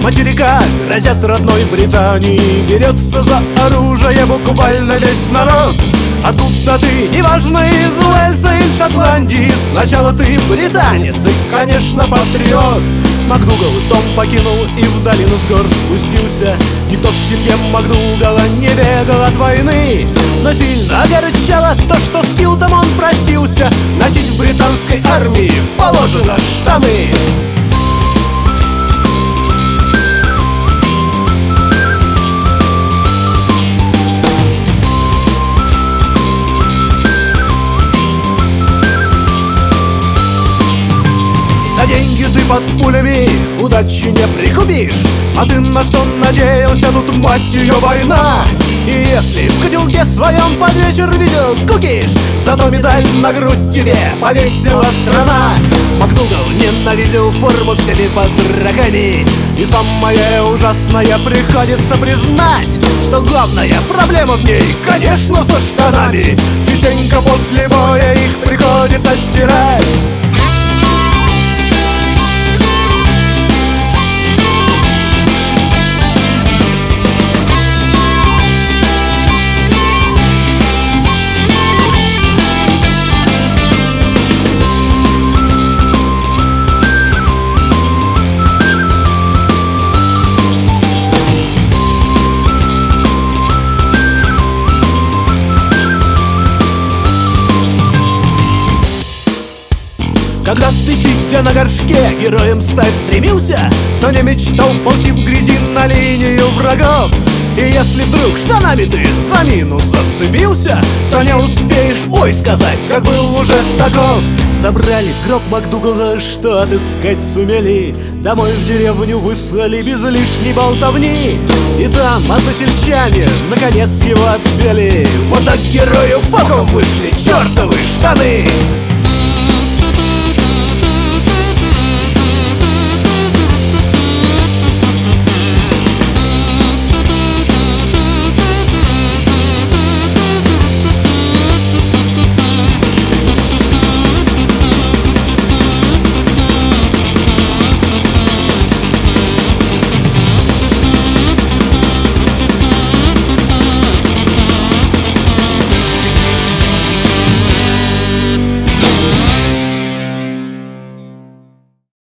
материка грозят родной Британии. Берется за оружие буквально весь народ. Откуда ты, неважно, из Уэльса, из Шотландии. Сначала ты британец и, конечно, патриот. МакДугал дом покинул и в долину с гор спустился. Никто в семье МакДугала не бегал от войны. Но сильно огорчало то, что с Килтом он простился. Носить в британской армии положено штаны. За деньги ты под пулями удачи не прикупишь. А ты на что надеялся, тут мать ее война. И если в котелке своем под вечер видел кукиш, зато медаль на грудь тебе повесила страна. МакДугал ненавидел форму всеми подрагами. И самое ужасное, приходится признать, что главная проблема в ней, конечно, со штанами. Частенько после боя их приходится стирать. Когда ты, сидя на горшке, героем стать стремился, то не мечтал ползти в грязи на линию врагов. И если вдруг штанами ты за мину зацепился, то не успеешь ой сказать, как был уже таков. Собрали гроб МакДугала, что отыскать сумели. Домой в деревню выслали без лишней болтовни. И там односельчане наконец его отпели. Вот так герою боком вышли чертовы штаны.